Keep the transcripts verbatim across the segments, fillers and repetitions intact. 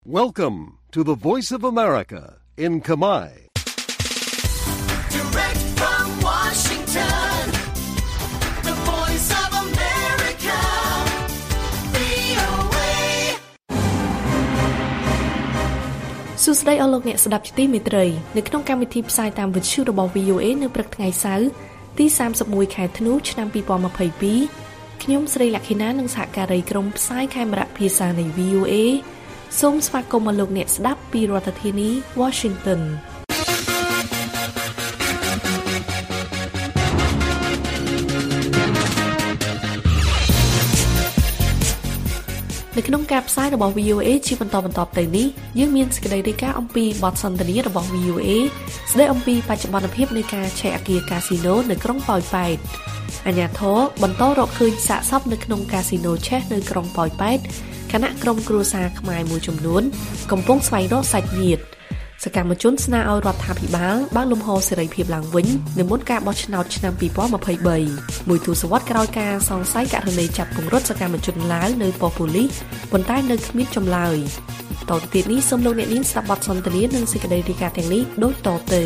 Welcome to the Voice of America in Khmer. Direct from Washington, the Voice of America, វី អូ เอ សួស្តីអស់លោកអ្នកស្ដាប់ជាទីមេត្រីនៅក្នុងកម្មវិធីផ្សាយតាមវិទ្យុរបស់ វី អូ เอ នៅព្រឹកថ្ងៃសៅរ៍ទីសាមសិបមួយខែធ្នូឆ្នាំពីរពាន់ម្ភៃពីរខ្ញុំស្រីលក្ខិណានិងសហការីក្រុមផ្សាយខេមរៈភាសានៃ វី អូ เอ សូមស្វាគមន៍មកលោកអ្នកស្ដាប់ពីរដ្ឋធានី Washington នៅក្នុងការផ្សាយរបស់ វី អូ เอ ជាបន្តបន្តទៅនេះយើងមានសេចក្តីរាយការណ៍អំពីបទសន្ទនារបស់ វី អូ เอ ស្ដីអំពីបច្ចុប្បន្នភាពនៃការឆេះអគារកាស៊ីណូនៅក្រុងប៉ោយប៉ែតអាជ្ញាធរបន្តរកឃើញសាកសពនៅក្នុងកាស៊ីណូឆេះនៅក្រុងប៉ោយប៉ែតគណៈក្រុមគ្រួសារខ្មែរមួយចំនួនកំពុងស្វែងរកសាច់ញាតិសកម្មជនស្នើឲ្យរដ្ឋាភិបាលបើកលំហសេរីភាពឡើងវិញនៅមុនការបោះឆ្នោតឆ្នាំពីរពាន់ម្ភៃបីមួយទសវត្សរ៍ក្រោយការសង្ស័យករណីចាប់ពង្រត់សកម្មជនឡាវនៅប៉ុស្តិ៍ប៉ូលីសប៉ុន្តែនៅគ្មានចម្លើយតទៅទៀតនេះសូមលោកអ្នកនាងស្ដាប់បទសន្ទនានិងសេចក្តីរាយការណ៍ទាំងនេះដូចតទៅ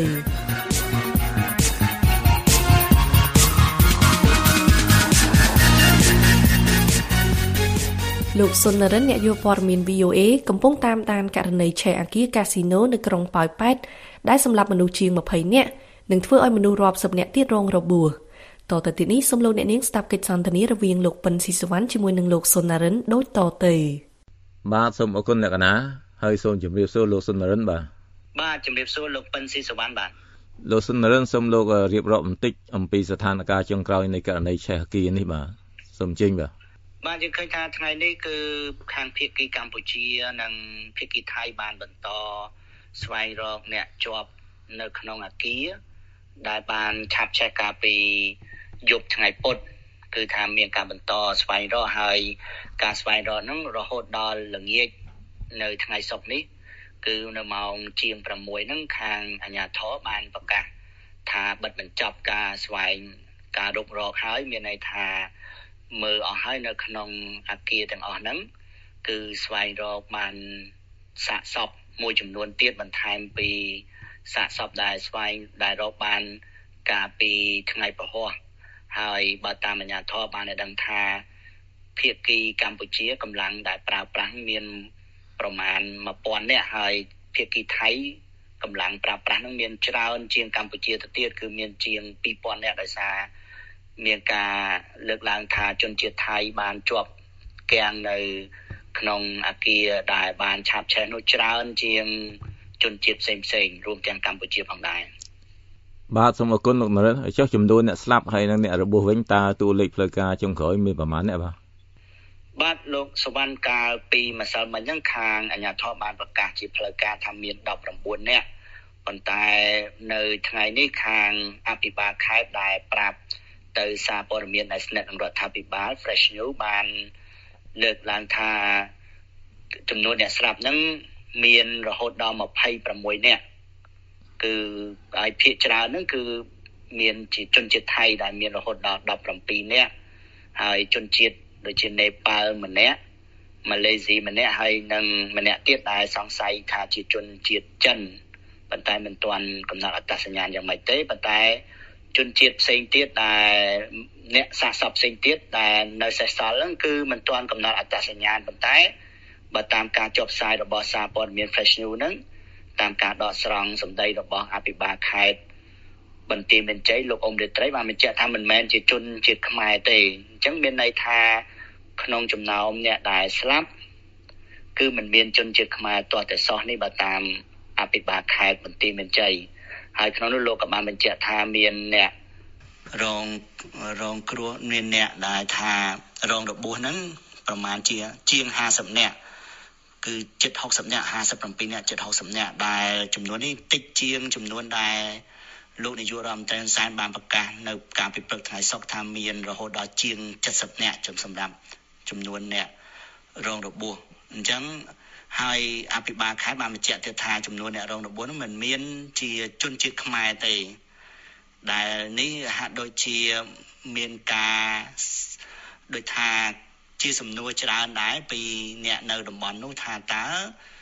លោកសុននរិនអ្នកយុវព័ត៌មាន វី អូ เอ កំពុងតាមដានករណីឆេះអគារកាស៊ីណូនៅក្រុងប៉ោយប៉ែតដែលសម្លាប់មនុស្សជាងម្ភៃនាក់និងធ្វើឲ្យមនុស្សរាប់សិបនាក់ទៀតរងរបួសតទៅទៀតនេះសូមលោកអ្នកនាងស្ដាប់កិច្ចសន្ទនារវាងលោកប៉ិនស៊ីសវណ្ណជាមួយនឹងលោកសុននរិនដូចតទៅបាទសូមអរគុណអ្នកកណាហើយសូមជម្រាបសួរលោកសុននរិនបាទបាទជម្រាបសួរលោកប៉ិនស៊ីសវណ្ណបាទលោកសុននរិនសូមលោករៀបរាប់បន្តិចអំពីស្ថានភាពចុងក្រោយនៃករណីឆេះអគារនេះបាទសូមអញ្ជើញបាទបាទយើងឃើញថាថ្ងៃនេះគឺខាងភាគីកម្ពុជានិងភាគីថៃបានបន្តស្វែងរកអ្នកជាប់នៅក្នុងអគារដែលបានឆាប់ឆេះកាលពីយប់ថ្ងៃពុធគឺថាមានការបន្តស្វែងរកហើយការស្វែងរកហ្នឹងរហូតដល់ល្ងាចនៅថ្ងៃសុក្រនេះគឺនៅម៉ោងជាងប្រាំមួយហ្នឹងខាងអាជ្ញាធរបានប្រកាសថាបិទបញ្ចប់ការស្វែងការរុករកហើយមានន័យថាមើលអស់ហើយនៅក្នុងអគារទាំងអស់ហ្នឹងគឺស្វែងរកបានសាកសពមួយចំនួនទៀតបន្ថែមពីសាកសពដែលស្វែងដែលរកបានកាលពីថ្ងៃពហុហើយបើតាមអាជ្ញាធរបានដឹងថាភាគីកម្ពុជាកម្លាំងដែលប្រើប្រាស់មានប្រមាណមួយពាន់នាក់ហើយភាគីថៃកម្លាំងប្រើប្រាស់ហ្នឹងមានច្រើនជាងកម្ពុជាទៅទៀតគឺមានជាងពីរពាន់នាក់ដោយសារមានការលើកឡើងថាជនជាតិថៃបានជាប់គាំងនៅក្នុងអគារដែលបានឆាបឆេះនោះច្រើនជាងជនជាតិផ្សេងផ្សេងរួមទាំងកម្ពុជាផងដែរបាទសូមអរគុណលោកនរិនហើយចុះចំនួនអ្នកស្លាប់ហើយនិងអ្នករបួសវិញតើតួលេខផ្លូវការចុងក្រោយមានប្រមាណអ្នកបាទបាទលោកសវណ្ណកាលពីម្សិលមិញហ្នឹងខាងអាជ្ញាធរបានប្រកាសជាផ្លូវការថាមានដប់ប្រាំបួននាក់ប៉ុន្តែនៅថ្ងៃនេះខាងអភិបាលខេត្តដែលប្រាប់ទៅសារព័ត៌មានដែលស្និទ្ធនឹងរដ្ឋាភិបាល Fresh News បានលើកឡើងថាចំនួនអ្នកស្លាប់ហ្នឹងមានរហូតដល់ម្ភៃប្រាំមួយនាក់គឺហើយភាគច្រើនហ្នឹងគឺមានជាជនជាតិថៃដែលមានរហូតដល់ដប់ប្រាំពីរនាក់ហើយជនជាតិដូចជានេប៉ាល់ម្នាក់ម៉ាឡេស៊ីម្នាក់ហើយនិងម្នាក់ទៀតដែលសង្ស័យថាជាជនជាតិចិនប៉ុន្តែមិនទាន់កំណត់អត្តសញ្ញាណយ៉ាងម៉េចទេប៉ុន្តែជនជាតិផ្សេងទៀតដែលអ្នកសាកសពផ្សេងទៀតដែលនៅសេសសល់ហ្នឹងគឺមិនទាន់កំណត់អត្តសញ្ញាណប៉ុន្តែបើតាមការចុះផ្សាយរបស់សារព័ត៌មាន Fresh News ហ្នឹងតាមការដកស្រង់សម្ដីរបស់អភិបាលខេត្តបន្ទាយមានជ័យលោកអ៊ុំរាត្រីបានបញ្ជាក់ថាមិនមែនជាជនជាតិខ្មែរទេអញ្ចឹងមានន័យថាក្នុងចំណោមអ្នកដែលស្លាប់គឺមិនមានជនជាតិខ្មែរទាល់តែសោះនេះបើតាមអភិបាលខេត្តបន្ទាយមានជ័យហើយក្នុងនោះលោកក៏បានបញ្ជាក់ថាមានអ្នករងរងគ្រោះមានអ្នកដែលថារងរបួសហ្នឹងប្រមាណជាជាងห้าสิบនាក់គឺជិតหกสิบនាក់ห้าสิบเจ็ดនាក់ជិតหกสิบនាក់ដែលចំនួននេះតិចជាងចំនួនដែលលោកនាយករដ្ឋមន្ត្រីសែនបានប្រកាសនៅការពិព្រឹកថ្ងៃសុក្រថាមានរហូតដល់ជាងเจ็ดสิบនាក់សម្រាប់ចំនួនអ្នករងរបួសអញ្ចឹងហើយអភិបាលខេត្តបានបញ្ជាក់ទៀតថាចំនួនអ្នករងរបួសនោះមិនមានជាជនជាតិខ្មែរទេដែលនេះហាក់ដូចជាមានការដូចថាជាសំណួរច្រើនដែរពីអ្នកនៅតំបន់នោះថាតើ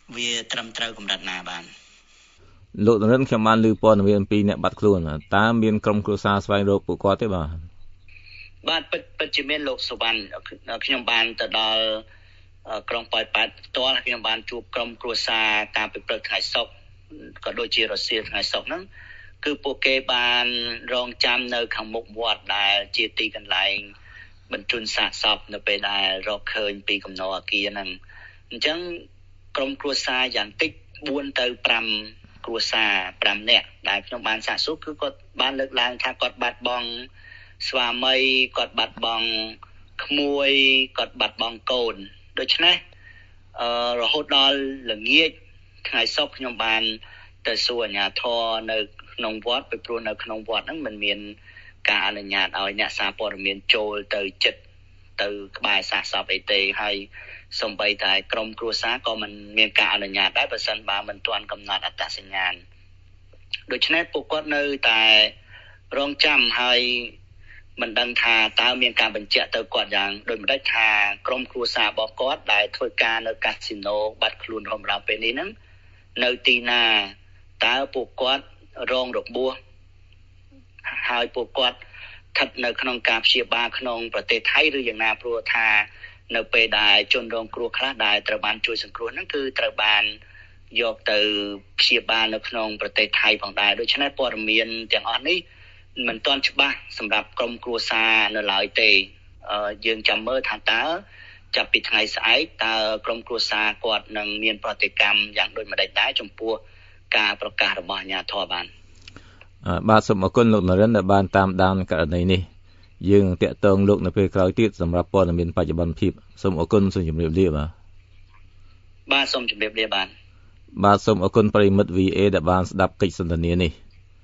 វាត្រឹមត្រូវកម្រិតណាបានលោកនរិនខ្ញុំបានឮព័ត៌មានអំពីអ្នកបាត់ខ្លួនតើមានក្រុមគ្រួសារស្វែងរកពួកគាត់ទេបាទបាទពិតពិតជាមានលោកសុវណ្ណខ្ញុំបានទៅដល់ក្រុងប៉ោយប៉ែតផ្ទាល់ខ្ញុំបានជួបក្រុមគ្រួសារតាមពីព្រឹកថ្ងៃសុក្រក៏ដូចជារសៀលថ្ងៃសុក្រហ្នឹងគឺពួកគេបានរងចាំនៅខាងមុខវត្តដែលជាទីកន្លែងបញ្ជូនសាកសពនៅពេលដែលរកឃើញពីកំណោអគារហ្នឹងអញ្ចឹងក្រុមគ្រួសារយ៉ាងតិចបួនទៅប្រាំគ្រួសារប្រាំនាក់ដែលខ្ញុំបានសាកសួរគឺគាត់បានលើកឡើងថាគាត់បាត់បង់ស្វាមីគាត់បាត់បង់ក្មួយគាត់បាត់បង់កូនដូច្នេះអឺរហូតដល់ល្ងាចថ្ងៃសុក្រខ្ញុំបានទៅសួរអាជ្ញាធរនៅក្នុងវត្តពីព្រោះនៅក្នុងវត្តហ្នឹងมันមានការអនុញ្ញាតឲ្យអ្នកសារព័ត៌មានចូលទៅចិត្តទៅក្បែរសាកសពអីទេហើយសំបីតែក្រុមគ្រួសារក៏មិនមានការអនុញ្ញាតដែរបើសិនបើមិនទាន់កំណត់អត្តសញ្ញាណដូច្នេះពួកគាត់នៅតែរងចាំហើយមិនដឹងថាតើមានការបញ្ជាក់ទៅគាត់យ៉ាងដូចម្ដេចថាក្រុមគ្រួសាររបស់គាត់ដែលធ្វើការនៅកាស៊ីណូបាត់ខ្លួនរំលងពេលនេះហ្នឹងនៅទីណាតើពួកគាត់រងរបួសហើយពួកគាត់ស្ថិតនៅក្នុងការព្យាបាលក្នុងប្រទេសថៃឬយ៉ាងណាព្រោះថានៅពេលដែលជនរងគ្រោះខ្លះដែលត្រូវបានជួយសង្គ្រោះហ្នឹងគឺត្រូវបានយកទៅព្យាបាលនៅក្នុងប្រទេសថៃផងដែរដូច្នេះព័ត៌មានទាំងអស់នេះមិនទាន់ច្បាស់សម្រាប់ក្រុមគ្រួសារនៅឡើយទេយើងចាំមើលថាតើចាប់ពីថ្ងៃស្អែកតើក្រុមគ្រួសារគាត់នឹងមានប្រតិកម្មយ៉ាងដូចម្តេចដែរចំពោះការប្រកាសរបស់អាជ្ញាធរបានបាទសូមអរគុណលោកនរិនដែលបានតាមដានករណីនេះយើងនឹងតាក់ទងលោកនៅពេលក្រោយទៀតសម្រាប់ព័ត៌មានបច្ចុប្បន្នភាពសូមអរគុណសូមជម្រាបលាបាទបាទសូមជម្រាបលាបាទបាទសូមអរគុណប្រិមិត្ត វី អេ ដែលបានស្ដាប់កិច្ចសន្ទនានេះ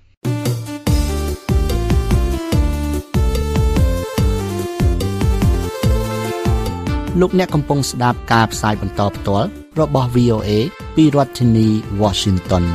លោកអ្នកកំពុងស្ដាប់ការផ្សាយបន្តផ្ទាល់របស់ វី អូ អេ ពីរដ្ឋធានី Washington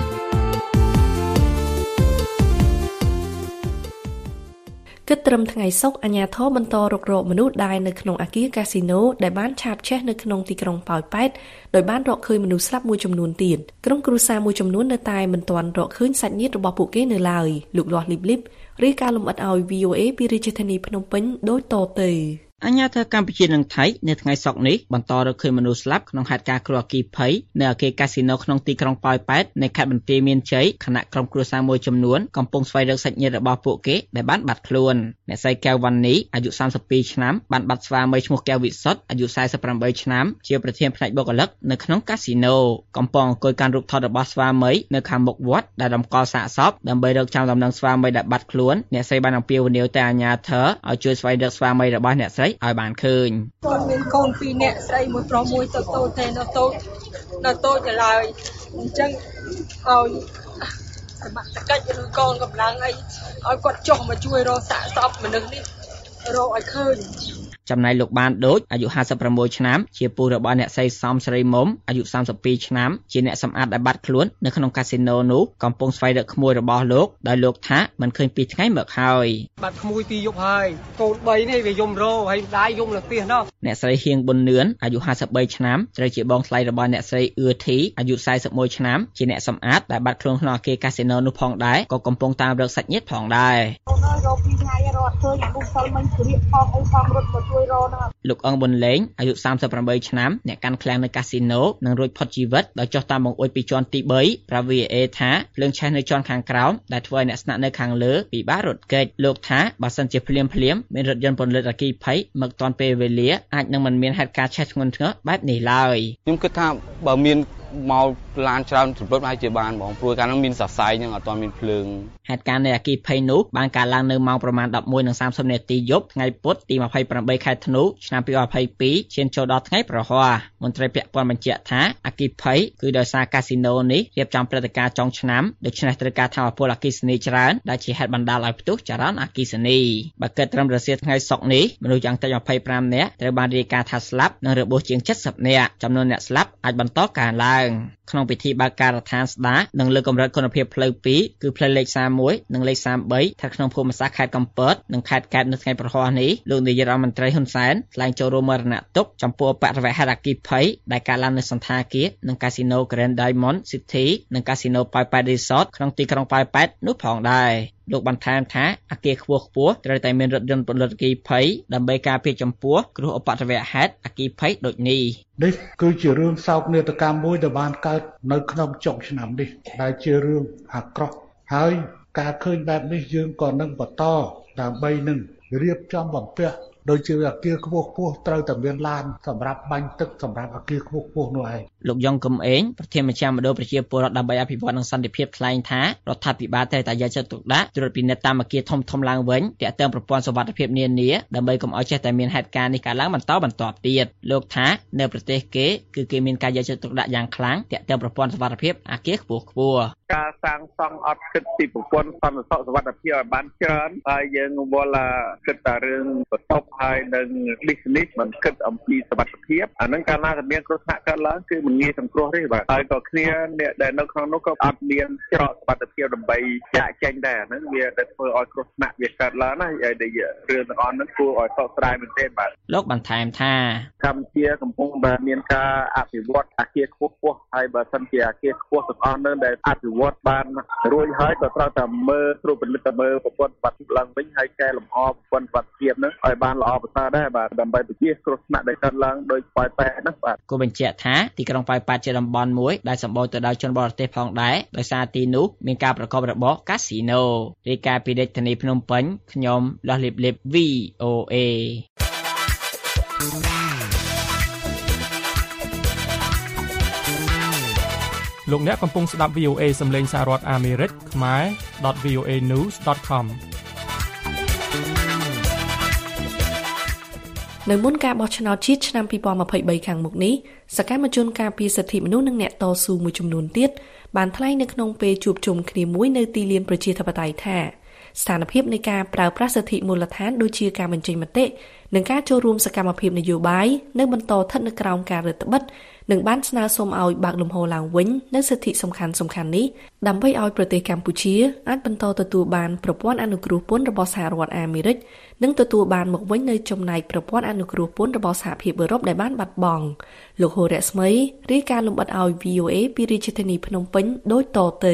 គិតត្រឹមថ្ងៃសុក្រអាជ្ញាធរបន្តរករកមនុស្សដែលនៅក្នុងអគារកាស៊ីណូដែលបានឆាបឆេះនៅក្នុងទីក្រុងប៉ោយប៉ែតដោយបានរកឃើញមនុស្សស្លាប់មួយចំនួនទៀតក្រុមគ្រួសារមួយចំនួននៅតែមិនទាន់រកឃើញសាច់ញាតិរបស់ពួកគេនៅឡើយលោកលាស់លីបលីបរាយការណ៍លម្អិតឲ្យ វី អូ អេ ពីរាជធានីភ្នំពេញដូចតទៅអាញាធរកម្ពុជានិងថៃនៅថ្ងៃសុក្រនេះបន្តរកឃើញមនុស្សស្លាប់ក្នុងហេតុការណ៍គ្រោះអគ្គីភ័យនៅអគារកាស៊ីណូក្នុងទីក្រុងប៉ោយប៉ែតនៃខេត្តបន្ទាយមានជ័យខណៈក្រុមគ្រួសារមួយចំនួនកំពុងស្វែងរកសាច់ញាតិរបស់ពួកគេដែលបានបាត់ខ្លួនអ្នកស្រីកែវវ៉ាន់នីអាយុសាមសិបពីរឆ្នាំបានបាត់ស្វាមីឈ្មោះកែវវិសុទ្ធអាយុសែសិបប្រាំបីឆ្នាំជាប្រធានផ្នែកបុគ្គលិកនៅក្នុងកាស៊ីណូកំពុងអង្គុយកាន់រូបថតរបស់ស្វាមីនៅខាងមុខវត្តដែលតម្កល់សាកសពដើម្បីរកចាំដំណឹងស្វាមីដែលបាត់ខ្លួនអ្នកស្រីបានអំពាវនាវទៅអាជ្ញាធរឲ្យជួយស្វែងរកស្វាមីរបស់អ្នកស្រីឲ្យបានឃើញគាត់មានកូនពីរនាក់ស្រីមួយប្រុសមួយទៅតូចទេនៅតូចនៅតូចទៅឡើយអញ្ចឹងឲ្យសមត្ថកិច្ចឬកូនកម្លាំងអីឲ្យគាត់ចុះមកជួយរកសាកសពមនុស្សនេះរកឲ្យឃើញចំណែកលោកបានដូចអាយុហាសិបប្រាំមួយឆ្នាំជាពូរបស់អ្នកស្រីសំស្រីមុំអាយុសាមសិបពីរឆ្នាំជាអ្នកសម្អាតដែលបាត់ខ្លួននៅក្នុងកាស៊ីណូនោះកំពុងស្វែងរកក្មួយរបស់លោកដោយលោកថាមិនឃើញពីថ្ងៃមកហើយបាត់ក្មួយពីរយប់ហើយកូនបីនេះវាយំរោហើយម្ដាយយំនៅផ្ទះនោះអ្នកស្រីហៀងប៊ុននឿនអាយុហាសិបបីឆ្នាំត្រូវជាបងថ្លៃរបស់អ្នកស្រីអឿធីអាយុសែសិបមួយឆ្នាំជាអ្នកសម្អាតដែលបាត់ខ្លួនក្នុងអគារកាស៊ីណូនោះផងដែរក៏កំពុងតាមរកសាច់ញាតិផងដែរអូនរកពីថ្ងៃរត់ឃើញអានោះសិលមិញជ្រៀកផងអីផងរត់មកជួយរកលោកអងប៊ុនលេងអាយុសាមសិបប្រាំបីឆ្នាំអ្នកកាន់ឃ្លាំងនៅកាស៊ីណូនឹងរួចផុតជីវិតដោយចុះតាមបង្អួចពីជាន់ទីបីប្រា វី អេ ថាភ្លើងឆេះនៅជាន់ខាងក្រោមដែលធ្វើឲ្យអ្នកស្នាក់នៅខាងលើពិបាករត់គេចលោកថាបើសិនជាភ្លាមភ្លាមមានរថយន្តពន្លត់អគ្គីភ័យមកទាន់ពេលវេលាអាចនឹងមិនមានហេតុការណ៍ឆេះធ្ងន់ធ្ងរបែបនេះឡើយខ្ញុំគិតថាបើមានមកឡានច្រើនសម្ពុតហើយជាបានបងព្រោះកាលនោះមានសរសៃនឹងអត់ទាន់មានភ្លើងហេតុការណ៍នៃអគ្គីភ័យនោះបានកើតឡើងនៅម៉ោងប្រមាណដប់មួយ សាមសិបនាទីយប់ថ្ងៃពុធទីម្ភៃប្រាំបីខែធ្នូឆ្នាំពីរពាន់ยี่สิบสองឈានចូលដល់ថ្ងៃប្រហ័សមន្ត្រីពាក់ព័ន្ធបញ្ជាក់ថាអគ្គីភ័យគឺដោយសារកាស៊ីណូនេះរៀបចំព្រឹត្តិការណ៍ចុងឆ្នាំដូច្នេះត្រូវការថាមពលអគ្គិសនីច្រើនដែលជាហេតុបណ្ដាលឲ្យផ្ទុះចរន្តអគ្គិសនីបើគិតត្រឹមរសៀលថ្ងៃសុក្រនេះមនុស្សយ៉ាងតិចยี่สิบห้าនាក់ត្រូវបានរាយការណ៍ថាស្លាប់និងរបួសជាងเจ็ดสิบនាក់ចំនួនអ្នកស្លាប់អាចបន្តកើនឡើងឡើងក្នុងពិធីបើកការដ្ឋានស្ដារនិងលើកកម្រិតគុណភាពផ្លូវពីរគឺផ្លូវលេខសាមមួយនិងលេខសាមបីស្ថិតក្នុងភូមិសាស្ត្រខេត្តកំពតនិងខេត្តកែបនៅថ្ងៃប្រហ័សនេះលោកនាយករដ្ឋមន្ត្រីហ៊ុនសែនថ្លែងចូលរួមមរណទុក្ខចំពោះបរិវេណហេតុអគ្គិភ័យដែលកើតឡើងនៅសន្តាគារនិងកាស៊ីណូ Grand Diamond City និងកាស៊ីណូ ប៉ោយប៉ែត Resort ក្នុងទីក្រុងប៉ោយប៉ែតនោះផងដែរលោកបន្ថែមថាអគារខ្ពស់ខ្ពស់ត្រូវតែមានរថយន្តពន្លត់អគ្គិភ័យដើម្បីការពារចំពោះគ្រោះឧបទ្ទវហេតុអគ្គិភ័យដូចនេះនេះគឺជារឿងសោកនាដកម្មមួយដែលបានកើតនៅក្នុងចុងឆ្នាំនេះដែលជារឿងអាក្រក់ហើយការឃើញបែបនេះយើងក៏នឹងបន្តដើម្បីនឹងរៀបចំបំពាក់ដោយជាអគារខ្ពស់ខ្ពស់ត្រូវតែមានឡានសម្រាប់បាញ់ទឹកសម្រាប់អគារខ្ពស់ខ្ពស់នោះឯងលោកយ៉ុងកំឯងប្រធានមជ្ឈមណ្ឌលប្រជាពលរដ្ឋដើម្បីអភិវឌ្ឍនិងសន្តិភាពថ្លែងថារដ្ឋាភិបាលត្រូវតែយកចិត្តទុកដាក់ត្រួតពិនិត្យតាមអគារធំធំឡើងវិញទាក់ទងប្រព័ន្ធសុវត្ថិភាពនានាដើម្បីកុំឲ្យចេះតែមានហេតុការណ៍នេះកើតឡើងបន្តបន្តទៀតលោកថានៅប្រទេសគេគឺគេមានការយកចិត្តទុកដាក់យ៉ាងខ្លាំងទាក់ទងប្រព័ន្ធសុវត្ថិភាពអគារខ្ពស់ខ្ពស់ការសាងសង់អត់គិតពីប្រព័ន្ធសន្តិសុខសុវត្ថិភាពឲ្យបានច្រើនហើយយើងវល់គិតតែរឿងបន្ទប់ហើយនឹងលិសនេះមិនគិតអំពីសុវត្ថិភាពអានឹងកាលណាតែមានគ្រោះថ្នាក់កើតឡើងគឺមិនងាយសង្គ្រោះទេបាទហើយក៏គ្នាអ្នកដែលនៅក្នុងនោះក៏អត់មានច្រកសុវត្ថិភាពដើម្បីចាក់ចែងដែរហ្នឹងវាតែធ្វើឲ្យគ្រោះថ្នាក់វាកើតឡើងណាហើយដែលរឿងទាំងអស់ហ្នឹងគួរឲ្យសោកស្ដាយមែនទេបាទលោកបន្ថែមថាកម្ពុជាកំពុងតែមានការអភិវឌ្ឍអគារខ្ពស់ខ្ពស់ហើយបើសិនជាអគារខ្ពស់ទាំងអស់នោះដែលអភិវឌ្ឍបានរួចហើយក៏ត្រូវតែមើលត្រួតពិនិត្យទៅមើលប្រព័ន្ធសុវត្ថិភាពឡើងវិញហើយកែលម្អប្រព័ន្ធសុវត្ថិភាពហ្នឹងឲ្យបានល្អប្រសើរដែរបាទដើម្បីបញ្ជាគ្រោះថ្នាក់ដែលកើតឡើងដោយប៉ោយប៉ែតហ្នឹងបាទគូបញ្ជាក់ថាទីក្រុងប៉ោយប៉ែតជាតំបន់មួយដែលសម្បូរទៅដោយជនបរទេសផងដែរដោយសារទីនោះមានការប្រកបរបរកាស៊ីណូរាយការណ៍ពីរាជធានីភ្នំពេញខ្ញុំលាស់លីបលីប វី អូ เอលោកអ្នកកំពុងស្ដាប់ វី អូ เอ សំឡេងសហរដ្ឋអាមេរិកខ្មែរ .វី អូ เอ news .com នៅមុនការបោះឆ្នោតជាតិឆ្នាំពីរពាន់ម្ភៃបីខាងមុខនេះសកម្មជនការពារសិទ្ធិមនុស្សនិងអ្នកតស៊ូមួយចំនួនទៀតបានថ្លែងនៅក្នុងពេលជួបជុំគ្នាមួយនៅទីលានប្រជាធិបតេយ្យថាស្ថានភាពនៃការប្រើប្រាស់សិទ្ធិមូលដ្ឋានដូចជាការបញ្ចេញមតិនិងការចូលរួមសកម្មភាពនយោបាយនៅបន្តស្ថិតនៅក្រោមការរឹតបន្តឹងនិងបានស្នើសុំឲ្យបើកលំហឡើងវិញនៅសិទ្ធិសំខាន់សំខាន់នេះដើម្បីឲ្យប្រទេសកម្ពុជាអាចបន្តទទួលបានប្រព័ន្ធអនុគ្រោះពន្ធរបស់សហរដ្ឋអាមេរិកនិងទទួលបានមកវិញនៅចំណែកប្រព័ន្ធអនុគ្រោះពន្ធរបស់សហភាពអឺរ៉ុបដែលបានបាត់បង់លោកហូរ៉ាស្មីរាយការណ៍លម្អិតឲ្យ វី អូ เอ ពីរាជធានីភ្នំពេញដូចតទៅ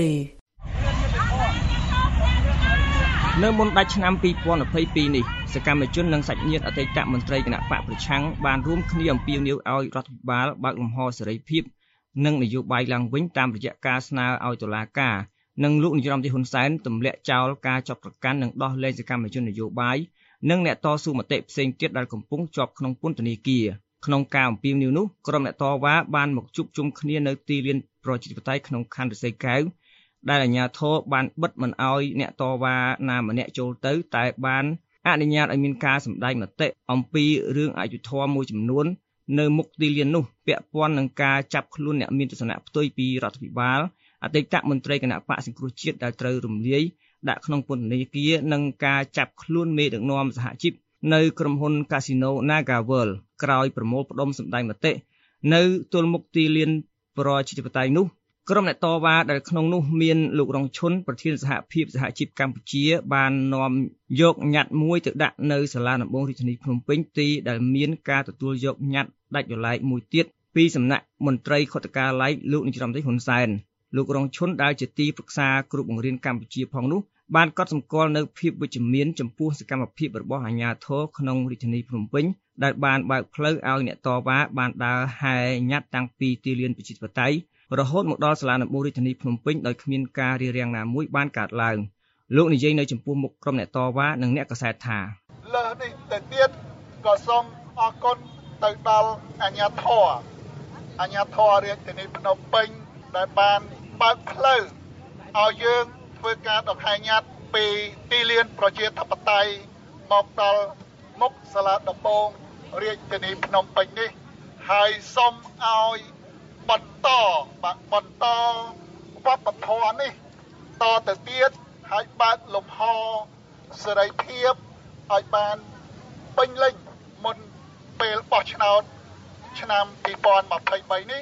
នៅមុនដាច់ឆ្នាំពីរពាន់ម្ភៃពីរនេះសកម្មជននិងសាច់ញាតិអតីតមន្ត្រីគណៈបកប្រឆាំងបានរួមគ្នាអំពាវនាវឲ្យរដ្ឋាភិបាលបើកលំហសេរីភាពនិងនយោបាយឡើងវិញតាមរយៈការស្នើឲ្យតុលាការនិងលោកនាយរដ្ឋមន្ត្រីហ៊ុនសែនទម្លាក់ចោលការចាប់ប្រកាន់និងដោះលែងសកម្មជននយោបាយនិងអ្នកតស៊ូមតិផ្សេងទៀតដែលកំពុងជាប់ក្នុងពន្ធនាគារក្នុងការអំពាវនាវនោះក្រុមអ្នកតវ៉ាបានមកជួបជុំគ្នានៅទីលានប្រជាធិបតេយ្យក្នុងខណ្ឌរិស័យកែវដែលអាជ្ញាធរបានបិទមិនអោយអ្នកតវ៉ាណាម្នាក់ចូលទៅតែបានអនុញ្ញាតឲ្យមានការសម្ដែងមតិអំពីរឿងអយុធធម៌មួយចំនួននៅមុខទីលាននោះពាក់ព័ន្ធនឹងការចាប់ខ្លួនអ្នកមានទស្សនៈផ្ទុយពីរដ្ឋាភិបាលអតីតមន្ត្រីគណៈបកសង្គ្រោះជាតិដែលត្រូវរំលាយដាក់ក្នុងពន្ធនាគារនិងការចាប់ខ្លួនមេដឹកនាំសហជីពនៅក្រុមហ៊ុន Casino Naga World ក្រោយប្រមូលផ្ដុំសម្ដែងមតិនៅទល់មុខទីលានប្រជាធិបតេយ្យនោះក្រុមអ្នកតវ៉ាដែលក្នុងនោះមានលោករងឈុនប្រធានសហភាពសហជីពកម្ពុជាបាននាំយកញត្តិមួយទៅដាក់នៅសាលាដំបងរាជធានីភ្នំពេញទីដែលមានការទទួលយកញត្តិដាច់ដោយឡែកមួយទៀតពីសំណាក់មន្ត្រីខុទ្ទកាល័យលោកនាយរដ្ឋមន្ត្រីហ៊ុនសែនលោករងឈុនដែលជាទីប្រឹក្សាគ្រូបង្រៀនកម្ពុជាផងនោះបានកត់សម្គាល់នៅភាពវិជ្ជមានចំពោះសកម្មភាពរបស់អាជ្ញាធរក្នុងរាជធានីភ្នំពេញដែលបានបើកផ្លូវឲ្យអ្នកតវ៉ាបានដើរហែញត្តិតាំងពីទីលានប្រជាធិបតេយ្យរហូតមកដល់សាលាដំបងរាជធានីភ្នំពេញដោយគ្មានការរារាំងណាមួយបានកើតឡើងលោកនិយាយនៅចំពោះមុខក្រុមអ្នកតវ៉ានិងអ្នកកសែតថាលើសនេះទៅទៀតក៏សូមអរគុណទៅដល់អាជ្ញាធរអាជ្ញាធររាជធានីភ្នំពេញដែលបានបើកផ្លូវឲ្យយើងធ្វើការដង្ហែញត្តិពីទីលានប្រជាធិបតេយ្យមកដល់មុខសាលាដំបងរាជធានីភ្នំពេញនេះហើយសូមឲ្យបន្តបន្តវប្បធម៌នេះតទៅទៀតហើយបើកលំហសេរីភាពឲ្យបានពេញលេញមុនពេលបោះឆ្នោតឆ្នាំពីរពាន់ម្ភៃបីនេះ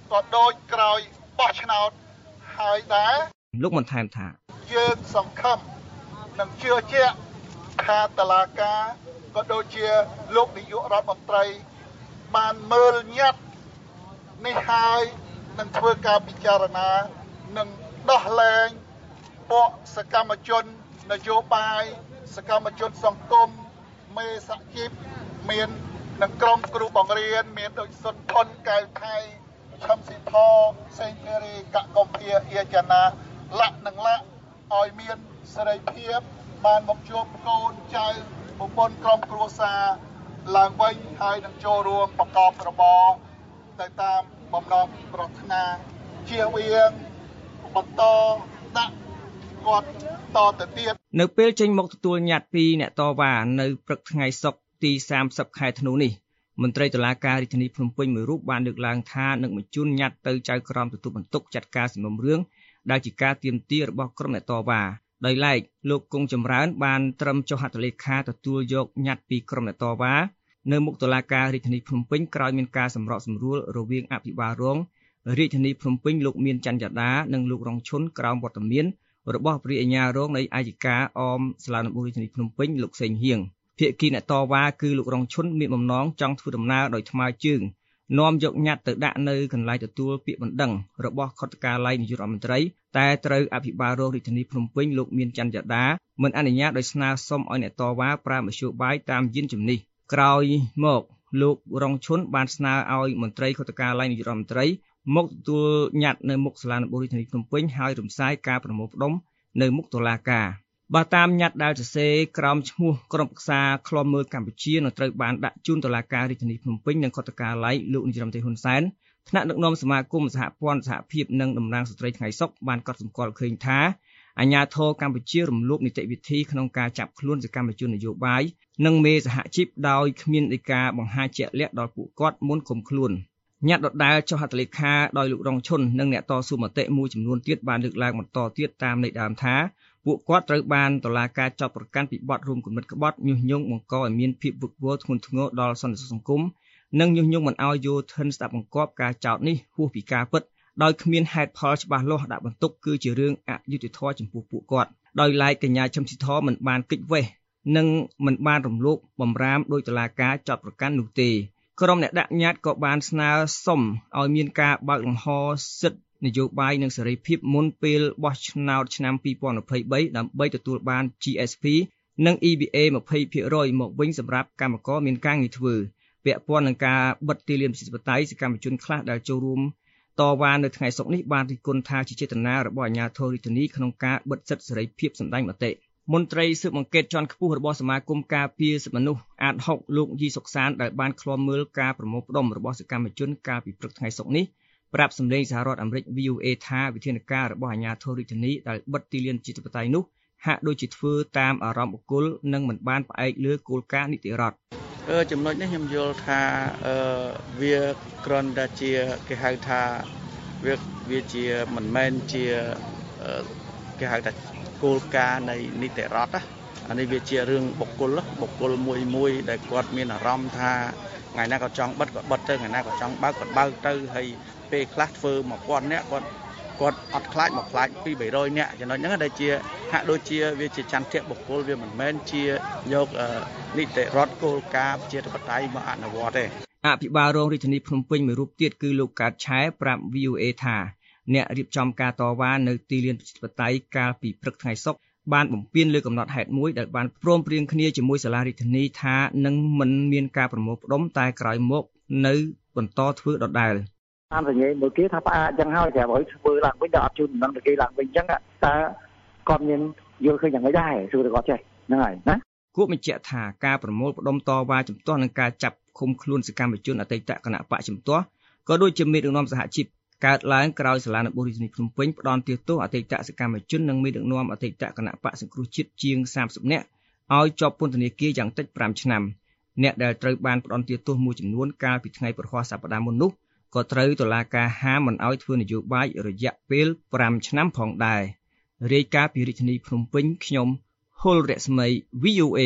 ក៏ដូចក្រោយបោះឆ្នោតហើយដែរលោកបានថែមថាយើងសង្ឃឹមនិងជឿជាក់ថាតុលាការក៏ដូចជាលោកនាយករដ្ឋមន្ត្រីបានមើលញាត់នេះហើយនឹងធ្វើការពិចារណានិងដោះលែងពួកសកម្មជននយោបាយសកម្មជនសង្គមមេសហជីពមាននិងក្រុមគ្រូបង្រៀនមានដូចសុនថនកៅថៃឈឹមស៊ីធសេងធារីកកុម្ភាអៀចាណាលក្ខនឹងលក្ខឲ្យមានសេរីភាពបានមកជួបកូនចៅប្រពន្ធក្រុមគ្រួសារឡើងវិញហើយនឹងចូលរួមប្រកបរបរទៅតាមបំណងប្រាថ្នាជៀសវាងបន្តដាក់គាត់តទៅទៀតនៅពេលចេញមកទទួលញត្តិពីអ្នកតវ៉ានៅព្រឹកថ្ងៃសុក្រទីសាមសិបខែធ្នូនេះមន្ត្រីតុលាការរាជធានីភ្នំពេញមួយរូបបានលើកឡើងថានឹងបញ្ជូនញត្តិទៅចៅក្រមទទួលបន្ទុកចាត់ការសំណុំរឿងដែលជាការទាមទាររបស់ក្រុមអ្នកតវ៉ាដោយឡែកលោកគង់ចម្រើនបានត្រឹមចុះហត្ថលេខាទទួលយកញត្តិពីក្រុមអ្នកតវ៉ានៅមុខតុលាការរាជធានីភ្នំពេញក្រោយមានការសម្របសម្រួលរវាងអភិបាលរងរាជធានីភ្នំពេញលោកមានច័ន្ទយ៉ាដានិងលោករងឈុនក្រោមវត្តមានរបស់ព្រះអាជ្ញារងនៃអាយកាអមសាលាដំបងរាជធានីភ្នំពេញលោកសេងហៀងភាគីអ្នកតវ៉ាគឺលោករងឈុនមានបំណងចង់ធ្វើដំណើរដោយថ្មើរជើងនាំយកញត្តិទៅដាក់នៅកន្លែងទទួលពាក្យបណ្ដឹងរបស់ខុទ្ទកាល័យនាយករដ្ឋមន្ត្រីតែត្រូវអភិបាលរងរាជធានីភ្នំពេញលោកមានច័ន្ទយ៉ាដាមិនអនុញ្ញាតដោយស្នើសុំឲ្យអ្នកតវ៉ាប្រើមធ្យោបាយតាមយានជំនិះក្រោយមកលោករងឈុនបានស្នើឲ្យមន្ត្រីខុទ្ទកាល័យនាយករដ្ឋមន្ត្រីមកទទួលញត្តិនៅមុខសាលាដំបងរាជធានីភ្នំពេញហើយរំសាយការប្រមូលផ្ដុំនៅមុខតុលាការបើតាមញត្តិដែលសរសេរក្រោមឈ្មោះក្រុមប្រឹក្សាឃ្លាំមើលកម្ពុជានឹងត្រូវបានដាក់ជូនតុលាការរាជធានីភ្នំពេញនិងខុទ្ទកាល័យលោកនាយរដ្ឋមន្ត្រីហ៊ុនសែនថ្នាក់ដឹកនាំសមាគមសហព័ន្ធសហភាពនិងតំណាងស្ត្រីថ្ងៃសុខបានកត់សម្គាល់ឃើញថាអាជ្ញាធរកម្ពុជារំលោភនីតិវិធីក្នុងការចាប់ខ្លួនសកម្មជននយោបាយនិងមេសហជីពដោយគ្មានដីកាបង្ហាញជាក់លាក់ដល់ពួកគាត់មុនឃុំខ្លួនញត្តិដដែលចុះហត្ថលេខាដោយលោករងឈុននិងអ្នកតស៊ូមតិមួយចំនួនទៀតបានលើកឡើងបន្តទៀតតាមន័យដើមថាពួកគាត់ត្រូវបានតុលាការចាប់ប្រកាន់ពីបទរួមគំនិតក្បត់ញុះញង់បង្កឲ្យមានភាពវឹកវរធ្ងន់ធ្ងរដល់សន្តិសុខសង្គមនិងញុះញង់មិនឲ្យយោធិនស្ដាប់បង្គាប់ការចោទនេះហួសពីការពិតដោយគ្មានហេតុផលច្បាស់លាស់ដាក់បន្ទុកគឺជារឿងអយុត្តិធម៌ចំពោះពួកគាត់ដោយឡែកកញ្ញាឈឹមស៊ីធមិនបានកិច្ចវេះនិងមិនបានរំលោភបំរាមដោយតុលាការចាប់ប្រកាន់នោះទេក្រុមអ្នកដាក់ញត្តិក៏បានស្នើសុំឲ្យមានការបើកលំហសិទ្ធិនយោបាយនិងសេរីភាពមុនពេលបោះឆ្នោតឆ្នាំពីរពាន់ម្ភៃបីដើម្បីទទួលបាន G S P និង E B A ยี่สิบเปอร์เซ็นต์ មកវិញសម្រាប់កម្មករមានការងារធ្វើពាក់ព័ន្ធនឹងការបិទទីលានប្រជាធិបតេយ្យសកម្មជនខ្លះដែលចូលរួមតវ៉ានៅថ្ងៃសុក្រនេះបានរិះគន់ថាជាចេតនារបស់អាជ្ញាធររាជធានីក្នុងការបិទសិទ្ធិសេរីភាពសម្ដែងមតិមន្ត្រីស៊ើបអង្កេតជាន់ខ្ពស់របស់សមាគមការពារសិទ្ធិមនុស្សអាតហុកលោកយីសុកសានដែលបានឃ្លាំមើលការប្រមូលផ្ដុំរបស់សកម្មជនកាលពីព្រឹកថ្ងៃសុក្រនេះប្រាប់សម្លេងសហរដ្ឋអាមេរិក V O A ថាវិធានការរបស់អាជ្ញាធររាជធានីដែលបិទទីលានប្រជាធិបតេយ្យនោះហាក់ដូចជាធ្វើតាមអារម្មណ៍បុគ្គលនិងមិនបានផ្អែកលើគោលការណ៍នីតិរដ្ឋអឺចំណុចនេះខ្ញុំយល់ថាអឺវាគ្រាន់តែជាគេហៅថាវាវាជាមិនមែនជាគេហៅថាគោលការណ៍នៃនីតិរដ្ឋណាអានេះវាជារឿងបុគ្គលបុគ្គលមួយមួយដែលគាត់មានអារម្មណ៍ថាថ្ងៃណាក៏ចង់បិទក៏បិទទៅថ្ងៃណាក៏ចង់បើកក៏បើកទៅហើយពេលខ្លះធ្វើមកពាន់អ្នកគាត់គាត់អត់ខ្លាចមកខ្លាចពីរបីរយអ្នកចំណុចហ្នឹងដែលជាហាក់ដូចជាវាជាចន្ទៈបុគ្គលវាមិនមែនជាយកនីតិរដ្ឋគោលការណ៍ប្រជាធិបតេយ្យមកអនុវត្តទេអភិបាលរងរាជធានីភ្នំពេញមួយរូបទៀតគឺលោកកើតឆែប្រាប់ V O A ថាអ្នករៀបចំការតវ៉ានៅទីលានប្រជាធិបតេយ្យកាលពីព្រឹកថ្ងៃសុក្របានបំពេញលើកំណត់ហេតុមួយដែលបានព្រមព្រៀងគ្នាជាមួយសាលារាជធានីថានឹងមិនមានការប្រមូលផ្ដុំតែក្រោយមកនៅបន្តធ្វើដដែលតាមសញ្ញាមួយគេថាផ្អាកអញ្ចឹងហើយតែឲ្យធ្វើឡើងវិញដល់អត់ជូនដំណឹងទៅគេឡើងវិញអញ្ចឹងតើគាត់មានយល់ឃើញយ៉ាងម៉េចដែរសួរទៅគាត់ចេះហ្នឹងហើយណាគួរបញ្ជាក់ថាការប្រមូលផ្ដុំតវ៉ាជំទាស់នឹងការចាប់ឃុំខ្លួនសកម្មជនអតីតគណៈបកជំទាស់ក៏ដូចជាមេដឹកនាំសហជីពកើតឡើងក្រោយសាលាដំបងរាជធានីភ្នំពេញផ្ដន់ទោសអតីតសកម្មជននិងមេដឹកនាំអតីតគណៈបកសង្គ្រោះជាតិជាងសាមសិបនាក់ឲ្យជាប់ពន្ធនាគារយ៉ាងតិចប្រាំឆ្នាំអ្នកដែលត្រូវបានផ្ដន់ទោសមួយចំនួនកាលពីថ្ងៃប្រហ័សសប្តាហ៍មុននោះក៏ត្រូវតុលាការហាមមិនឲ្យធ្វើនយោបាយរយៈពេលប្រាំឆ្នាំផងដែររាយការណ៍ពីរាជធានីភ្នំពេញខ្ញុំហុលរស្មី V O A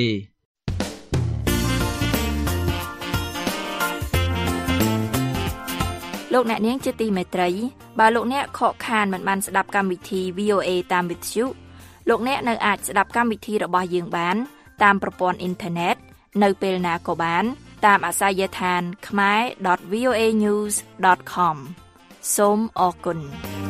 លោកអ្នកនាងជាទីមេត្រីបើលោកអ្នកខកខានមិនបានស្ដាប់កម្មវិធី វី អូ เอ តាមវិទ្យុលោកអ្នកនៅអាចស្ដាប់កម្មវិធីរបស់យើងបានតាមប្រព័ន្ធអ៊ីនធឺណិតនៅពេលណាក៏បានតាមអាសយដ្ឋាន khmer dot v o a news dot com សូមអរគុណ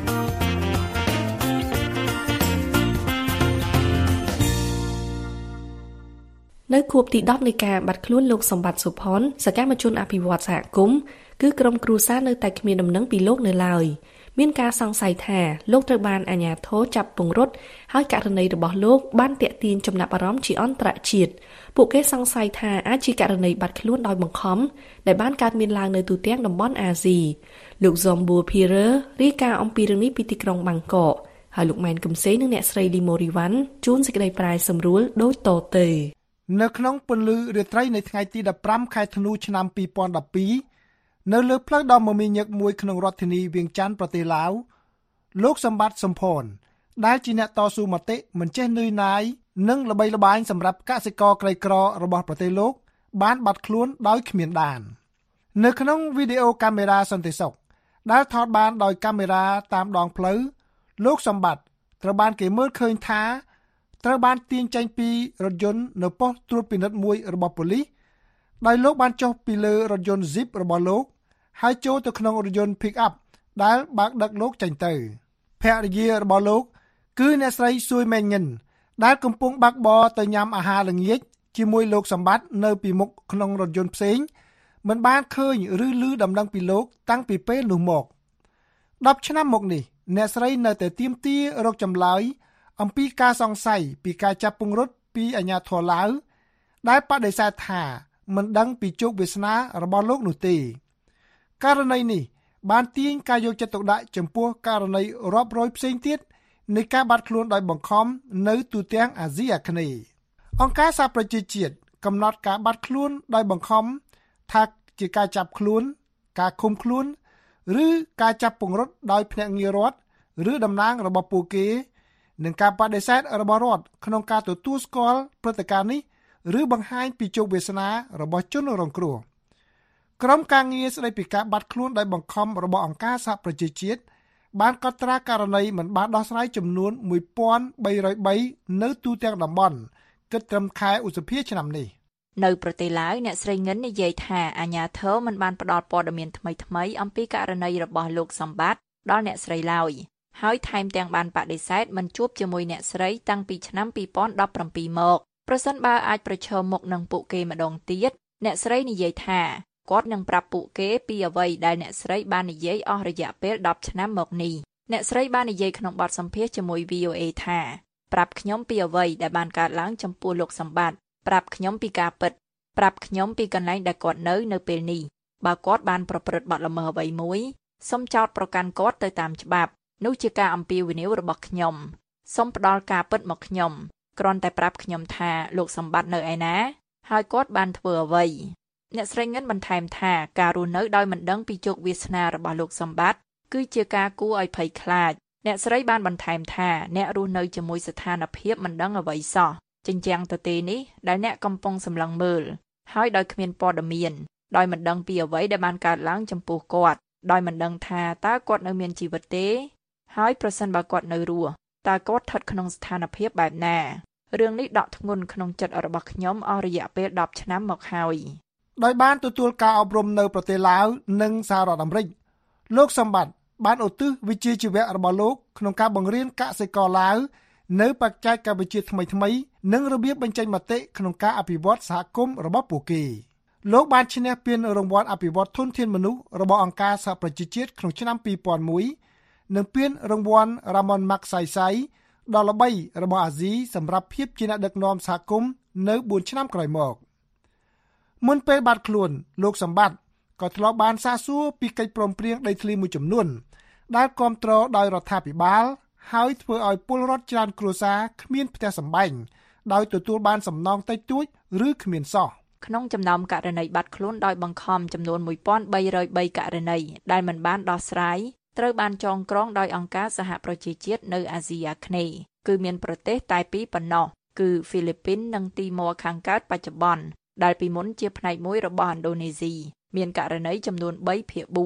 នៅខួបទីដប់នៃការបាត់ខ្លួនលោកសម្បត្តិសុផុនសកម្មជនអភិវឌ្ឍសហគមន៍គឺក្រុមគ្រួសារនៅតែគ្មានដំណឹងពីលោកនៅឡើយមានការសង្ស័យថាលោកត្រូវបានអាជ្ញាធរចាប់ពង្រត់ហើយករណីរបស់លោកបានទាក់ទាញចំណាប់អារម្មណ៍ជាអន្តរជាតិពួកគេសង្ស័យថាអាចជាករណីបាត់ខ្លួនដោយបង្ខំដែលបានកើតមានឡើងនៅទូទាំងតំបន់អាស៊ីលោក Zombur Pierre រាយការណ៍អំពីរឿងនេះពីទីក្រុងបាងកកហើយលោកម៉ែនកំសេនិងអ្នកស្រីលីម៉ូរីវ៉ាន់ជួនសេចក្តីប្រាយសម្រួលដូចតទៅនៅក្នុងពន្លឺរាត្រីនៃថ្ងៃទីដប់ប្រាំខែធ្នូឆ្នាំពីរពាន់ដប់ពីរនៅលើផ្លូវដ៏មមាញឹកមួយក្នុងរដ្ឋធានីវៀងច័ន្ទប្រទេសឡាវលោកសម្បត្តិសំផនដែលជាអ្នកតស៊ូមតិមិនចេះនឿយណាយនិងល្បីល្បាញសម្រាប់កសិករក្រីក្ររបស់ប្រទេសលោកបានបាត់ខ្លួនដោយគ្មានដាននៅក្នុងវីដេអូកាមេរ៉ាសន្តិសុខដែលថតបានដោយកាមេរ៉ាតាមដងផ្លូវលោកសម្បត្តិត្រូវបានគេមើលឃើញថាត្រូវបានទាញចេញពីរថយន្តនៅប៉ុស្តិ៍ត្រួតពិនិត្យមួយរបស់ប៉ូលីសដោយលោកបានចុះពីលើរថយន្ត Jeep របស់លោកហើយចូលទៅក្នុងរថយន្ត Pick-up ដែលបើកដឹកលោកចេញទៅភរិយារបស់លោកគឺអ្នកស្រីស៊ួយមេងិនដែលកំពុងបើកបរទៅញ៉ាំអាហារល្ងាចជាមួយលោកសម្បត្តិនៅពីមុខក្នុងរថយន្តផ្សេងមិនបានឃើញឬឮដំណឹងពីលោកតាំងពីពេលនោះមកដប់ឆ្នាំមកនេះអ្នកស្រីនៅតែទាមទាររកចម្លើយអំពីការសង្ស័យពីការចាប់ពង្រត់ពីអាជ្ញាធរឡាវដែលបដិសេធថាមិនដឹងពីជោគវាសនារបស់លោកនោះទេករណីនេះបានទាញការយកចិត្តទុកដាក់ចំពោះករណីរាប់រយផ្សេងទៀតនៃការបាត់ខ្លួនដោយបង្ខំនៅទូទាំងអាស៊ីអាគ្នេយ៍អង្គការសហប្រជាជាតិកំណត់ការបាត់ខ្លួនដោយបង្ខំថាជាការចាប់ខ្លួនការឃុំខ្លួនឬការចាប់ពង្រត់ដោយភ្នាក់ងាររដ្ឋឬតំណាងរបស់ពួកគេនិងការបដិសេធរបស់រដ្ឋក្នុងការទទួលស្គាល់ព្រឹត្តិការណ៍នេះឬបង្ហាញពីជោគវាសនារបស់ជនរងគ្រោះក្រុមការងារស្តីពីការបាត់ខ្លួនដោយបង្ខំរបស់អង្គការសហប្រជាជាតិបានកត់ត្រាករណីមិនបានដោះស្រាយចំនួនមួយពាន់បីរយបីនៅទូទាំងតំបន់គិតត្រឹមខែឧសភាឆ្នាំនេះនៅប្រទេសឡាវអ្នកស្រីងិននិយាយថាអាជ្ញាធរមិនបានផ្ដល់ព័ត៌មានថ្មីៗអំពីករណីរបស់លោកសម្បត្តិដល់អ្នកស្រីឡើយហើយថែមទាំងបានបដិសេធមិនជួបជាមួយអ្នកស្រីតាំងពីឆ្នាំពីរពាន់ដប់ប្រាំពីរមកប្រសិនបើអាចប្រឈមមុខនឹងពួកគេម្ដងទៀតអ្នកស្រីនិយាយថាគាត់នឹងប្រាប់ពួកគេពីអ្វីដែលអ្នកស្រីបាននិយាយអស់រយៈពេលដប់ឆ្នាំមកនេះអ្នកស្រីបាននិយាយក្នុងបទសម្ភាសន៍ជាមួយ វី អូ เอ ថាប្រាប់ខ្ញុំពីអ្វីដែលបានកើតឡើងចំពោះលោកសម្បត្តិប្រាប់ខ្ញុំពីការពិតប្រាប់ខ្ញុំពីកន្លែងដែលគាត់នៅនៅពេលនេះបើគាត់បានប្រព្រឹត្តបទល្មើសអ្វីមួយសូមចោទប្រកាន់គាត់ទៅតាមច្បាប់នោះជាការអំពាវនាវរបស់ខ្ញុំសូមផ្ដល់ការពិតមកខ្ញុំគ្រាន់តែប្រាប់ខ្ញុំថាលោកសម្បត្តិនៅឯណាហើយគាត់បានធ្វើអ្វីអ្នកស្រីងិនបន្ថែមថាការរស់នៅដោយមិនដឹងពីជោគវាសនារបស់លោកសម្បត្តិគឺជាការគួរឲ្យភ័យខ្លាចអ្នកស្រីបានបន្ថែមថាអ្នករស់នៅជាមួយស្ថានភាពមិនដឹងអ្វីសោះជញ្ជាំងទទេនេះដែលអ្នកកំពុងសម្លឹងមើលហើយដោយគ្មានព័ត៌មានដោយមិនដឹងពីអ្វីដែលបានកើតឡើងចំពោះគាត់ដោយមិនដឹងថាតើគាត់នៅមានជីវិតទេហើយប្រសិនបើគាត់នៅរស់តើគាត់ស្ថិតក្នុងស្ថានភាពបែបណារឿងនេះដកធ្ងន់ក្នុងចិត្តរបស់ខ្ញុំអស់រយៈពេលដប់ឆ្នាំមកហើយដោយបានទទួលការអប់រំនៅប្រទេសឡាវនិងសហរដ្ឋអាមេរិកលោកសម្បត្តិបានឧទ្ទិសវិជ្ជាជីវៈរបស់លោកក្នុងការបង្រៀនកសិករឡាវនៅបច្ចេកវិទ្យាថ្មីៗនិងរបៀបបញ្ចេញមតិក្នុងការអភិវឌ្ឍសហគមន៍របស់ពួកគេលោកបានឈ្នះពានរង្វាន់អភិវឌ្ឍធនធានមនុស្សរបស់អង្គការសហប្រជាជាតិក្នុងឆ្នាំពីរពាន់មួយនិងពានរង្វាន់ Ramon Magsaysay ដ៏ល្បីរបស់អាស៊ីសម្រាប់ភាពជាអ្នកដឹកនាំសហគមន៍នៅបួនឆ្នាំក្រោយមកមុនពេលបាត់ខ្លួនលោកសម្បត្តិក៏ធ្លាប់បានសាកសួរពីកិច្ចព្រមព្រៀងដីធ្លីមួយចំនួនដែលគាំទ្រដោយរដ្ឋាភិបាលហើយធ្វើឲ្យពលរដ្ឋច្រើនគ្រួសារគ្មានផ្ទះសម្បែងដោយទទួលបានសំណងតិចតួចឬគ្មានសោះក្នុងចំណោមករណីបាត់ខ្លួនដោយបង្ខំចំនួនមួយពាន់បីរយបីករណីដែលមិនបានដោះស្រាយត្រូវបានចងក្រងដោយអង្គការសហប្រជាជាតិនៅអាស៊ីអាគ្នេយ៍គឺមានប្រទេសតែពីរប៉ុណ្ណោះគឺហ្វីលីពីននិងទីម៉ូខាងកើតបច្ចុប្បន្នដែលពីមុនជាផ្នែកមួយរបស់ឥណ្ឌូនេស៊ីមានករណីចំនួនបីភាគបួន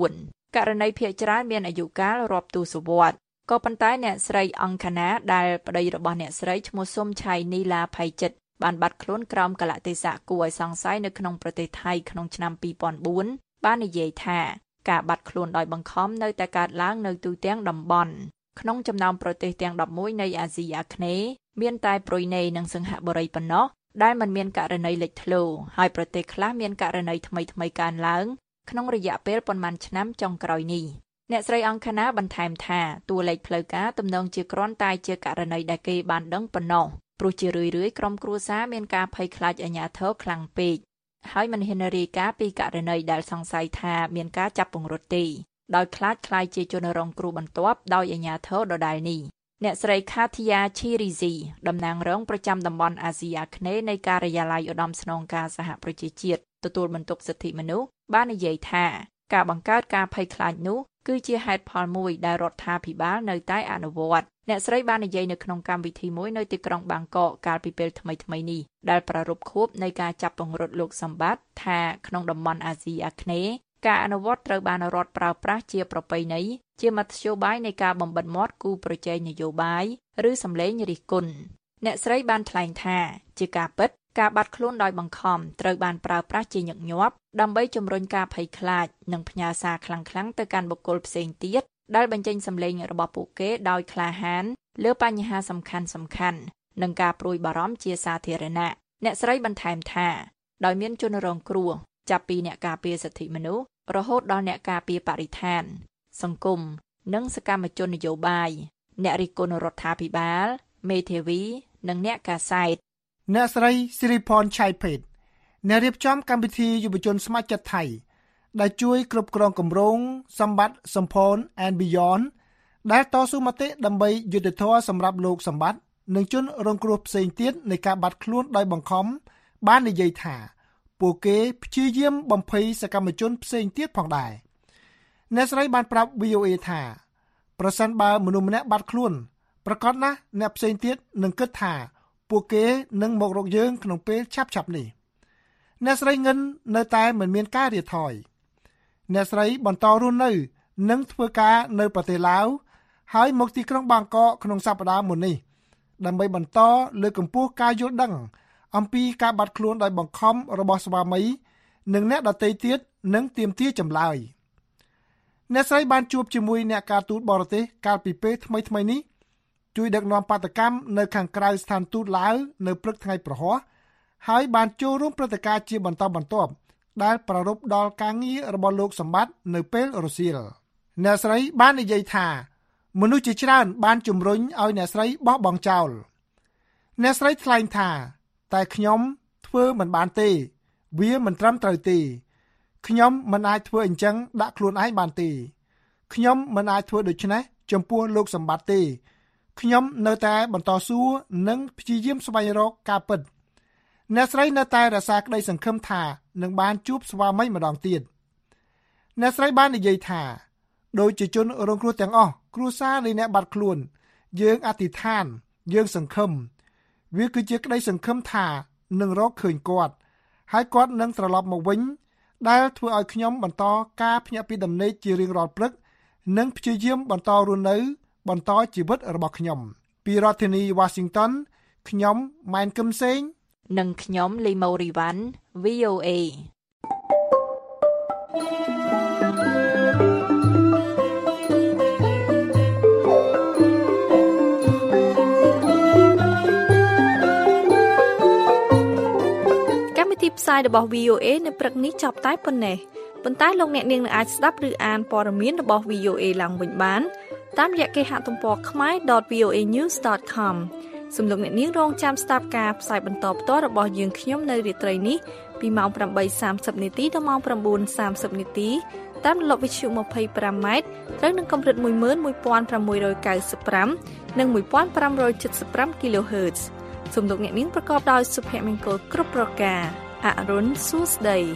ករណីភាគច្រើនមានអាយុកាលរាប់ទសវត្សរ៍ក៏ប៉ុន្តែអ្នកស្រីអង្គណាដែលប្តីរបស់អ្នកស្រីឈ្មោះសុំឆៃនីឡាភ័យចិត្តបានបាត់ខ្លួនក្រោមកលៈទេសៈគួរឲ្យសង្ស័យនៅក្នុងប្រទេសថៃក្នុងឆ្នាំពីរពាន់បួនបាននិយាយថាការបាត់ខ្លួនដោយបង្ខំនៅតែកើតឡើងនៅទូទាំងតំបន់ក្នុងចំណោមប្រទេសទាំងដប់មួយនៃអាស៊ីអាគ្នេយ៍មានតែប្រុយណេនិងសិង្ហបុរីប៉ុណ្ណោះដែលមិនមានករណីលេចធ្លោហើយប្រទេសខ្លះមានករណីថ្មីថ្មីកើនឡើងក្នុងរយៈពេលប៉ុន្មានឆ្នាំចុងក្រោយនេះអ្នកស្រីអង្គណាបន្ថែមថាតួលេខផ្លូវការទំនងជាគ្រាន់តែជាករណីដែលគេបានដឹងប៉ុណ្ណោះព្រោះជារឿយៗក្រុមគ្រួសារមានការភ័យខ្លាចអាជ្ញាធរខ្លាំងពេកហើយមិនហ៊ានរាយការណ៍ពីករណីដែលសង្ស័យថាមានការចាប់ពង្រត់ទេដោយខ្លាចក្លាយជាជនរងគ្រោះបន្ទាប់ដោយអាជ្ញាធរដដែលនេះអ្នកស្រីខាធីយ៉ាឈីរីស៊ីតំណាងរងប្រចាំតំបន់អាស៊ីអាគ្នេយ៍នៃការិយាល័យឧត្តមស្នងការសហប្រជាជាតិទទួលបន្ទុកសិទ្ធិមនុស្សបាននិយាយថាការបង្កើតការភ័យខ្លាចនោះគឺជាហេតុផលមួយដែលរដ្ឋាភិបាលនៅតែអនុវត្តអ្នកស្រីបាននិយាយនៅក្នុងកម្មវិធីមួយនៅទីក្រុងបាងកកកាលពីពេលថ្មីៗនេះដែលប្រារព្ធខួបនៃការចាប់ពង្រត់លោកសម្បត្តិថាក្នុងតំបន់អាស៊ីអាគ្នេយ៍ការអនុវត្តត្រូវបានរដ្ឋប្រើប្រាស់ជាប្រពៃណីជាមធ្យោបាយនៃការបំបិទមាត់គូប្រជែងនយោបាយឬសម្លេងរិះគន់អ្នកស្រីបានថ្លែងថាជាការពិតការបាត់ខ្លួនដោយបង្ខំត្រូវបានប្រើប្រាស់ជាញឹកញាប់ដើម្បីជំរុញការភ័យខ្លាចនិងផ្ញើសារខ្លាំងៗទៅកាន់បុគ្គលផ្សេងទៀតដែលបញ្ចេញសម្លេងរបស់ពួកគេដោយក្លាហានលើបញ្ហាសំខាន់ៗនិងការព្រួយបារម្ភជាសាធារណៈអ្នកស្រីបន្ថែមថាដោយមានជនរងគ្រោះចាប់ពីអ្នកការពារសិទ្ធិមនុស្សរហូតដល់អ្នកការពារបរិស្ថានសង្គមនិងសកម្មជននយោបាយអ្នករិះគន់រដ្ឋាភិបាលមេធាវីនិងអ្នកកាសែតអ្នកស្រីសិរីផនឆៃភេតអ្នករៀបចំកម្មវិធីយុវជនស្ម័គ្រចិត្តថៃដែលជួយគ្រប់គ្រងគម្រោងសម្បត្តិសម្ផន and Beyond ដែលតស៊ូមតិដើម្បីយុត្តិធម៌សម្រាប់លោកសម្បត្តិនិងជនរងគ្រោះផ្សេងទៀតនៃការបាត់ខ្លួនដោយបង្ខំបាននិយាយថាពួកគេព្យាយាមបំភ័យសកម្មជនផ្សេងទៀតផងដែរអ្នកស្រីបានប្រាប់ វី អូ អេ ថាប្រសិនបើមនុស្សម្នាក់បាត់ខ្លួនប្រកាសណាស់អ្នកផ្សេងទៀតនឹងគិតថាពួកគេនឹងមករកយើងក្នុងពេលឆាប់ៗនេះអ្នកស្រីងិននៅតែមិនមានការរាថយអ្នកស្រីបន្តរស់នៅនិងធ្វើការនៅប្រទេសឡាវហើយមកទីក្រុងបាងកកក្នុងសប្តាហ៍មុននេះដើម្បីបន្តលើកកម្ពស់ការយល់ដឹងអំពីការបាត់ខ្លួនដោយបង្ខំរបស់ស្វាមីនិងអ្នកដទៃទៀតនិងទាមទារចម្លើយអ្នកស្រីបានជួបជាមួយអ្នកការទូតបរទេសកាលពីពេលថ្មីៗនេះជួយដឹកនាំបាតកម្មនៅខាងក្រៅស្ថានទូតឡាវនៅព្រឹកថ្ងៃប្រហ័សហើយបានចូលរួមព្រឹត្តិការណ៍ជាបន្តបន្ទាប់ដែលប្រារព្ធដល់ការងាររបស់លោកសម្បត្តិនៅពេលរសៀលអ្នកស្រីបាននិយាយថាមនុស្សជាច្រើនបានជំរុញឲ្យអ្នកស្រីបោះបង់ចោលអ្នកស្រីថ្លែងថាតែខ្ញុំធ្វើមិនបានទេវាមិនត្រឹមត្រូវទេខ្ញុំមិនអាចធ្វើអញ្ចឹងដាក់ខ្លួនឯងបានទេខ្ញុំមិនអាចធ្វើដូច្នេះចំពោះលោកសម្បត្តិទេខ្ញុំនៅតែបន្តស៊ូនិងព្យាយាមស្វែងរកការពិតអ្នកស្រីនៅតែរក្សាក្តីសង្ឃឹមថានឹងបានជួបស្វាមីម្ដងទៀតអ្នកស្រីបាននិយាយថាដោយជាជនរងគ្រោះទាំងអស់គ្រួសារនៃអ្នកបាត់ខ្លួនយើងអធិដ្ឋានយើងសង្ឃឹមវាគឺជាក្តីសង្ឃឹមថានឹងរកឃើញគាត់ហើយគាត់នឹងត្រឡប់មកវិញដែលធ្វើឲ្យខ្ញុំបន្តការភ្ញាក់ពីដំណេកជារៀងរាល់ព្រឹកនិងព្យាយាមបន្តរស់នៅបន្តជីវិតរបស់ខ្ញុំពីរដ្ឋធានី Washington ខ្ញុំម៉ែនគឹមសេងនិងខ្ញុំលីម៉ូរីវ៉ាន់ វី អូ អេកម្មវិធីផ្សាយរបស់ វី អូ អេ នៅព្រឹកនេះចប់តែប៉ុណ្ណេះប៉ុន្តែលោកអ្នកនាងនឹងអាចស្ដាប់ឬអានព័ត៌មានរបស់ វី អូ អេ ឡើងវិញបានតាមរយៈគេហទំព័រ ខមែរ ដត វី អូ អេ news ដត com សូមលោកអ្នកនាងរងចាំស្ដាប់ការផ្សាយបន្តផ្ទាល់របស់យើងខ្ញុំនៅរាត្រីនេះពីម៉ោង ប្រាំបីសាមសិប នាទីដល់ម៉ោង ប្រាំបួនសាមសិប នាទីតាមរលកវិទ្យុ ម្ភៃប្រាំម៉ែត្រត្រូវនឹងកម្រិត មួយម៉ឺនមួយពាន់ប្រាំមួយរយកៅសិបប្រាំ និង មួយពាន់ប្រាំរយចិតសិបប្រាំ គីឡូហឺត សូមលោកអ្នកនាងប្រកបដោយសុភមង្គលគ្រប់ប្រការអរុនសួស្ដី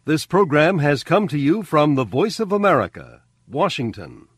This program has come to you from the Voice of America, Washington.